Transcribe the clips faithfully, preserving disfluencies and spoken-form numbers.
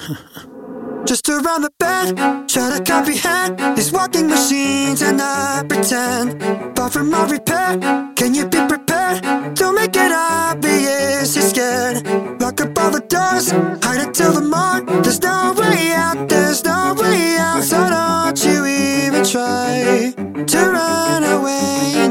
Just around the bend, try to comprehend these walking machines and not pretend. Far from all repair, can you be prepared? Don't make it obvious you're scared. Lock up all the doors, hide until the morn. There's no way out, there's no way out. So don't you even try to run away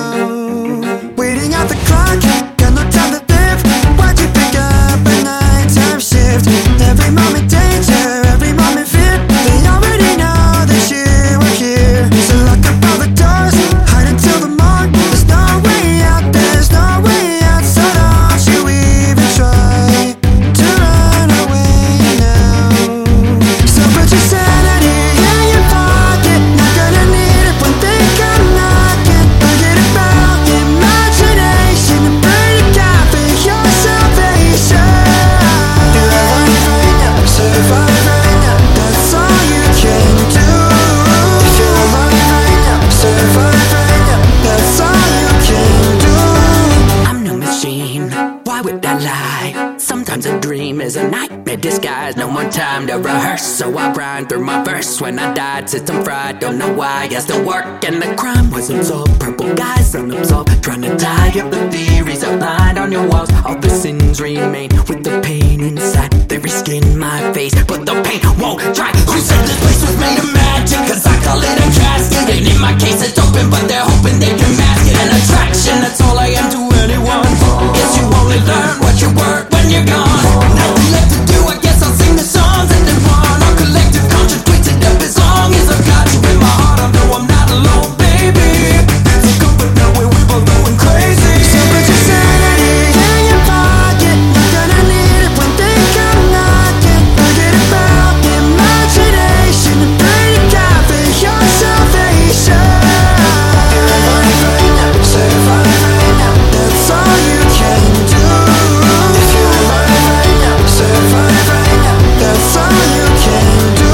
now. Waiting out the clock, got no time to live. Why'd you pick up a nighttime shift? Every moment danger, every moment fear. They already know that you are here. So lock up all the doors, hide until the morn. There's no way out, there's no way out. So don't you even try to run away now. So put your sanity in your pocket. Not gonna need it when they come knocking. Forget about imagination and pray to God for your salvation. You're alive right now, survive right now. That's all you can do. If you're alive right now, survive right now. That's all you can do. I'm no machine, why would I lie? Sometimes a dream is a nightmare disguise. No more time to rehearse, so I grind through my verse. When I died, system fried, don't know why I still work. And the crime wasn't solved, purple guys unabsorbed. Trying to tie up the theories outlined on your walls. All the sins remain with the pain inside. They reskin my face, but the pain won't dry. Who said this place was made of magic? Cause I call it a casket. And in my case it's open, but they're hoping they can mask it. An attraction, that's all I am to anyone. Guess you only learn what you work when you're gone. Nothing left to do, I guess I'll sing the songs and then run. Our collective conscience twisted up as long as I've got you in my heart. I know I'm not alone, baby. It's a comfort knowing we're both going crazy. So put your sanity in your pocket. Not gonna need it when they come knocking. Forget about imagination and pray to God for your salvation. You're alive right now, survive right now. That's all you can do. If you're alive right now, survive right now. That's all you can do.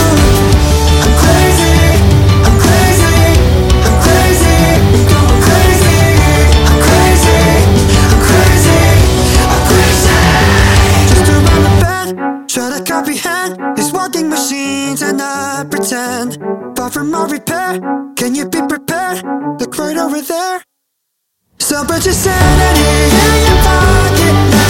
I'm crazy, I'm crazy, I'm crazy, I'm going crazy. I'm crazy, I'm crazy, I'm crazy. Just around the bend, try to comprehend these walking machines and not pretend. Far from all repair, can you be prepared? Look right over there. So put your sanity in your pocket.